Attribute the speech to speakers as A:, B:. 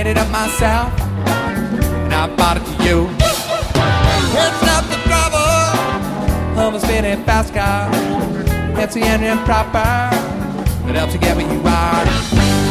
A: made it up myself, and I bought it to you. It's not the trouble of a speeding fast car. It's the engine proper that helps you get where you are.